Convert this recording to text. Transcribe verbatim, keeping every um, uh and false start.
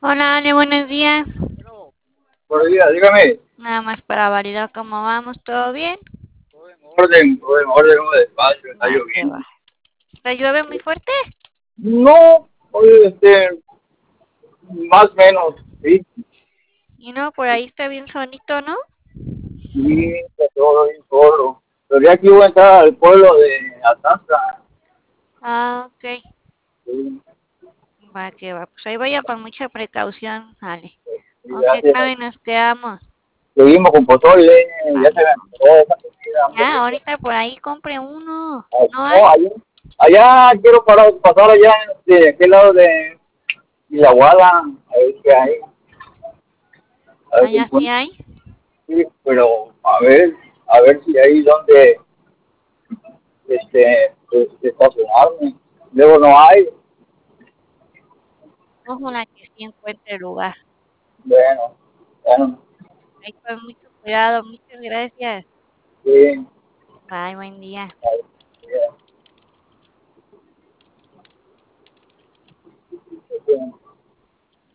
Hola, Ale, buenos días. Buenos días, dígame. Nada más para validar cómo vamos, ¿todo bien? Todo en orden, todo en orden, uno despacio, está Va, que va. lloviendo. ¿Te llueve muy fuerte? No, oye, este, más o menos, sí, Y no, por ahí está bien sonito, ¿no? sí, está todo bien solo. Pero ya aquí voy a entrar al pueblo de Atlanta. Ah, ok. Sí, Va, que va. Pues ahí vaya con mucha precaución, Ale. y ¿Con ya qué se, clave nos quedamos? seguimos con pozole, ya se Vale. me antojó esa comida, hombre. Ya, ahorita por ahí compre uno. Ay, ¿No hay? no, allá, allá quiero parar, pasar allá de aquel lado de la Guala, a ver qué hay, a ver si Allá sí encuentro. hay. Sí, pero a ver, a ver si hay donde este, pues, estacionarme. Luego no hay. Ojalá que sí encuentre lugar. Bueno, bueno, Ahí con mucho cuidado. Muchas gracias. sí, Bye, buen día. sí, sí.